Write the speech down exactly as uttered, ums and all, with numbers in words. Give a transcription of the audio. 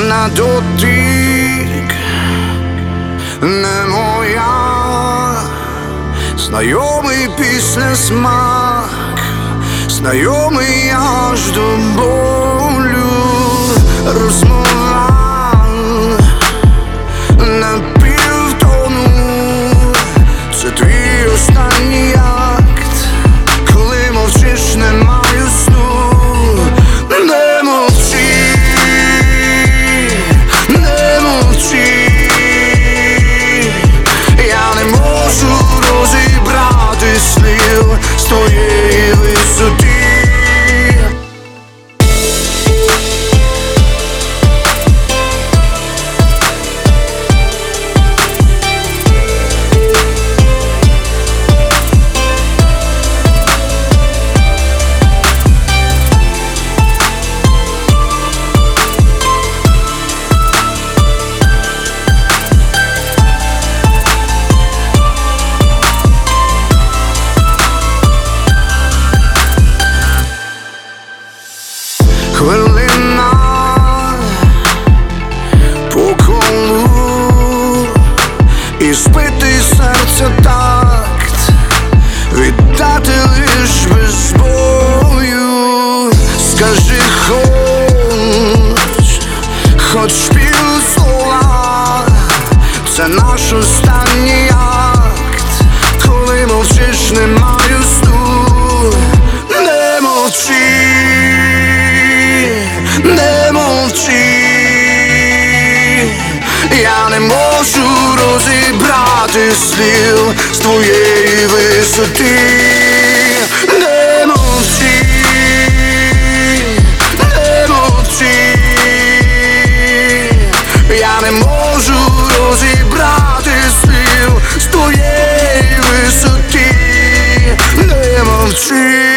на дотик, не моя. Знайомий після смак, знайомий аж до болю. Розмова на півтону, це твій останній акт, коли мовчиш, не маю сну. Не мовчи, не мовчи, я не можу розібрати слів з твоєї висоти. Хвилина по колу і збити серця такт, віддати лиш без бою. Скажи хоч, хоч півслова, це наш останній акт, коли мовчиш, не маю сну. Не мовчи, не мовчи, я не можу розібрати слів з твоєї висоти. Не мовчи, не мовчи, я не можу розібрати слів з твоєї висоти. Не мовчи.